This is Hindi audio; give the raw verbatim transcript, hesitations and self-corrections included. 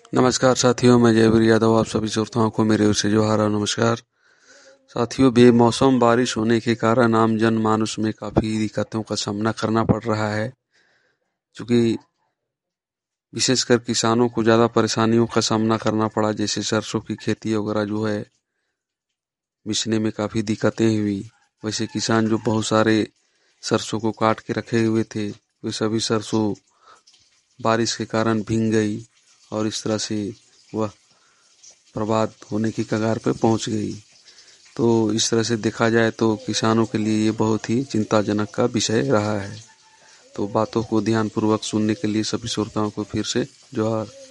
नमस्कार साथियों, मैं जयवीर यादव आप सभी श्रोताओं को मेरे ओर से जोहार और नमस्कार। साथियों, बेमौसम बारिश होने के कारण आम जनमानस में काफ़ी दिक्कतों का सामना करना पड़ रहा है, क्योंकि विशेषकर किसानों को ज़्यादा परेशानियों का सामना करना पड़ा। जैसे सरसों की खेती वगैरह जो है बिचने में काफ़ी दिक्कतें हुई। वैसे किसान जो बहुत सारे सरसों को काट के रखे हुए थे, वे सभी सरसों बारिश के कारण भीग गई और इस तरह से वह बर्बाद होने की कगार पर पहुंच गई। तो इस तरह से देखा जाए तो किसानों के लिए ये बहुत ही चिंताजनक का विषय रहा है। तो बातों को ध्यानपूर्वक सुनने के लिए सभी श्रोताओं को फिर से जोहार।